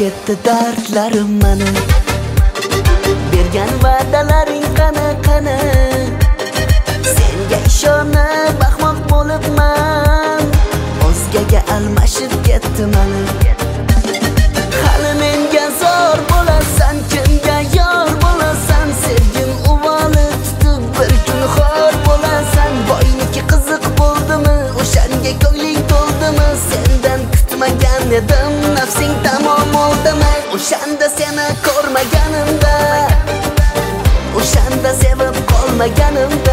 ketdi dardlarim mani. Bergan va'dalaring qani. Senga ishonib baxmoq bo'libman, o'zgaga almashib ketdi mani. Hali menga zor bo'lasan, kimga yor bo'lasan, sevgim uvoli tutib bir kun xor bo'lasan. Boyniki qiziq bo'ldimi, o'shanga ko'ngling to'ldimi, sendan kutmagan edim, nafsing tamom oldimi. O'shanda seni ko'rmaganimda, o'shanda sevib qolmaganimda